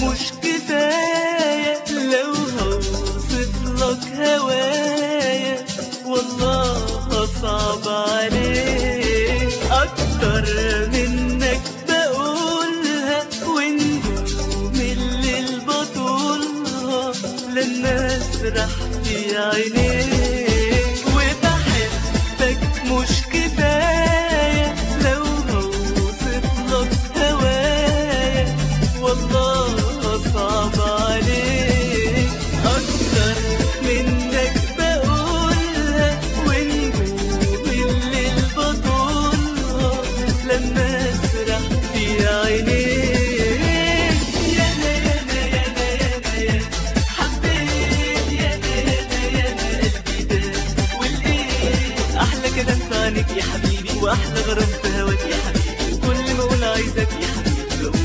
مش كفاية لو هوصف لك هوايا، والله صعب عليك أكتر منك بقولها، ونجوم الليل بطولها لما أسرح في عينيك. وبحبك مش كفاية لو هوصف لك هوايا، والله صعب عليك أكتر منك بقولها، ونجوم الليل بطولها لما أسرح في عينيك. يانا يانا يانا يانا يا حبيت، يانا يانا يانا قلبي داب والإيه أحلى كلام في عينيك يا حبيبي، وأحلى غرام في هواك يا حبيبي، وكل ما أقول عايزك يا حبيبي بقول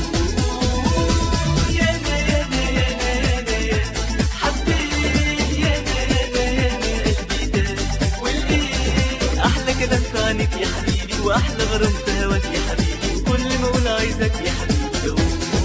يانا يانا يانا يانا يا حبيت، يانا يانا يانا قلبي داب والإيه أحلى كلام في عينيك يا حبيبي، وأحلى غرام في هواك يا حبيبي، وكل ما أقول عايزك يا حبيبي بقول.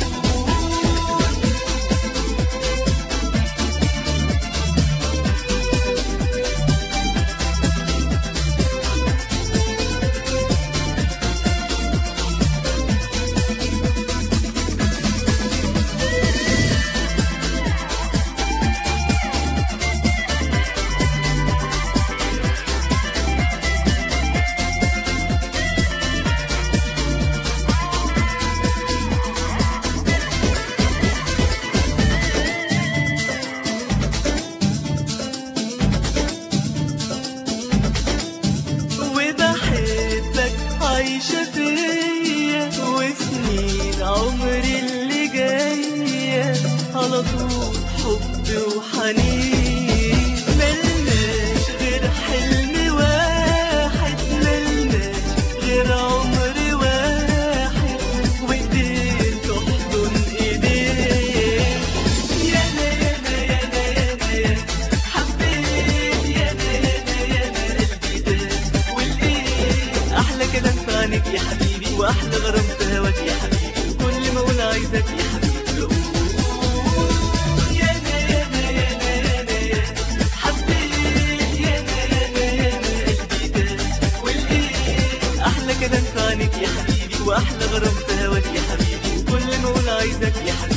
وبحبك عايشة فيا، وسنين عمري اللي جاية على طول حب وحنين. ملناش غير حلم واحد، ملناش غير عمر واحد، وإيدين تحضن إيدين. يانا يانا يانا يانا يا حبيت، يانا يانا يانا قلبي داب والإيه أحلى كلام في عينيك يا حبيبي، وأحلى غرام في هواك يا حبيبي، وكل ما أقول عايزك يا حبيبي بقول يانا يانا يانا يانا يا حبيت، يانا يانا يانا قلبي داب والإيه أحلى كلام في عينيك يا حبيبي، وأحلى غرام في هواك يا حبيبي، وكل ما أقول عايزك يا حبيبي.